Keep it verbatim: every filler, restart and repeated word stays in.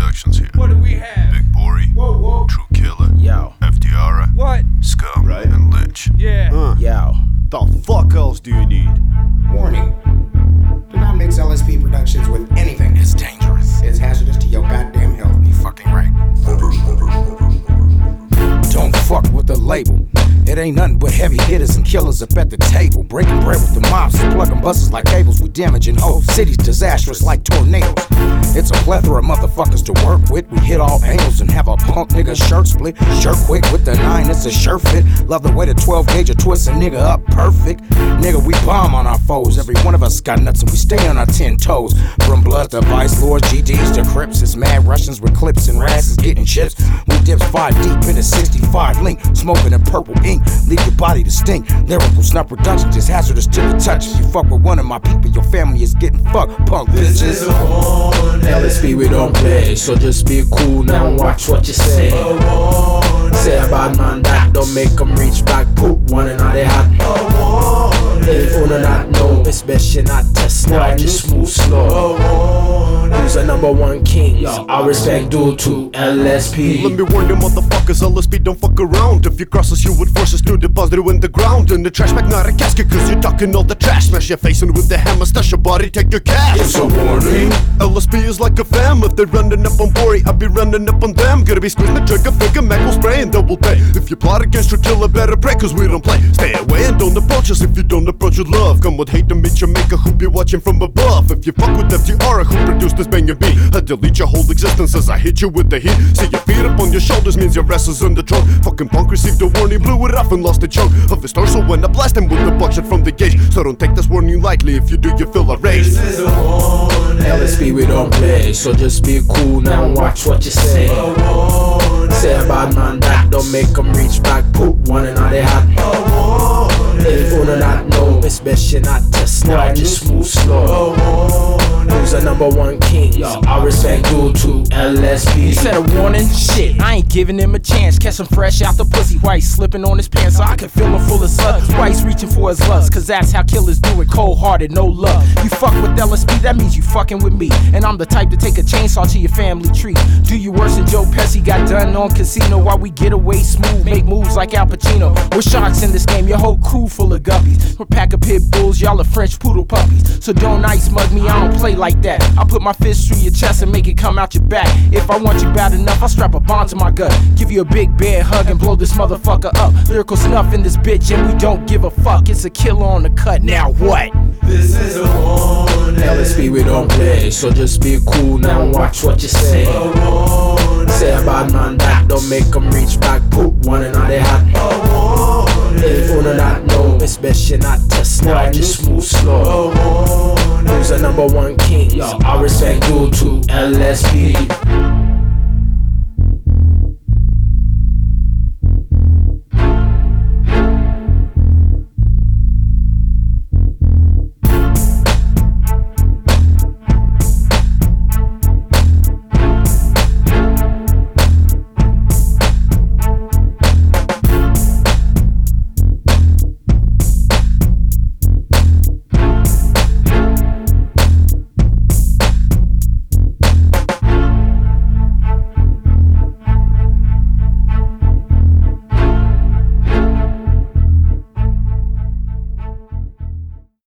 Productions here. What do we have? Big Bori, Whoa, whoa. True Killer, Yo. F D R, What? Scum, Right. and Lynch. Yeah. Uh, Yo. the fuck else do you need? Warning. Do not mix L S P Productions with anything. It's dangerous. It's hazardous to your goddamn health. You fucking right. Don't fuck with the label. It ain't nothing but heavy hitters and killers up at the table. Breaking bread with the mobs, plugging buses like cables. We damaging whole cities, disastrous like tornadoes. It's a plethora of motherfuckers to work with. We hit all angles and have a punk nigga shirt split. Shirt quick with the nine, it's a shirt fit. Love the way the twelve gauge twists a nigga up perfect. Nigga, we bomb on our foes. Every one of us got nuts and we stay on our ten toes. From blood to vice lords, G Ds to Crips. It's mad Russians with clips and rasses getting chips. We dips five deep in a sixty-five link. Smoking a purple ink, leave your body to stink. Lyrical snap productions is hazardous to the touch. If you fuck with one of my people, your family is getting fucked. Punk This bitches. is a warning. L S P, we don't play, so just be cool now and watch what you say. A warning. Say a bad man that don't make them reach back. Poop one and all they had. A warning. If you do not know, it's best you not test now, just move slow. A warning. Who's the number one king? Yo, I respect due to L S P. Let me warn you motherfuckers, L S P don't fuck around. If you cross us, you would force us to deposit you in the ground. In the trash bag, not a casket, cause you're talking all the trash. Smash your face in with the hammer, stash your body, take your cash. It's a warning. L S P is like a fam. If they're running up on Bori, I'll be running up on them. Gonna be squeezing the trigger, figure Mac will spray and double pay. If you plot against your killer, better pray, cause we don't play. Stay away and don't approach us if you don't approach with love. Come with hate to meet your maker who be watching from above. If you fuck with F D R, who produced this banging beat, I delete your whole existence as I hit you with the heat. See your feet up on your shoulders means your ass is in the trunk. Fucking punk received a warning, blew it off and lost a chunk of his torso when I blast him with the buckshot from the gauge. So don't take this warning lightly, if you do you feel a rage. This is a warning. L S P, we don't play, so just be cool now and watch what you say. A warning. Say a bad man that don't make them reach back. Poop one and all they had. A warning. If you do not know, it's best you not test now, just move slow. A warning. Who's the number one king? Yo, I respect due to L S P. He said a warning, shit, I ain't giving him a chance. Catch him fresh out the pussy, white slipping on his pants so I can feel him full of slugs. White's reaching for his lust, cause that's how killers do it, cold hearted, no love. You fuck with L S P, that means you fucking with me. And I'm the type to take a chainsaw to your family tree. Do you worse than Joe Pesci got done on Casino while we get away smooth, make moves like Al Pacino. We're sharks in this game, your whole crew full of guppies. We're a pack of pit bulls, y'all are French poodle puppies. So don't ice mug me, I don't play like that. I'll put my fist through your chest and make it come out your back. If I want you bad enough, I'll strap a bond to my gut. Give you a big bear hug and blow this motherfucker up. Lyrical snuff in this bitch and we don't give a fuck. It's a killer on the cut, now what? This is a warning. L S P, we don't play, so just be cool now and watch what you say. A warning. Say a bad man that don't make them reach back. Poop one and all they had. A warning. If you do not know, it's best you not test now, just move slow. A warning. Who's the number one king? Yo, I respect due to L S P.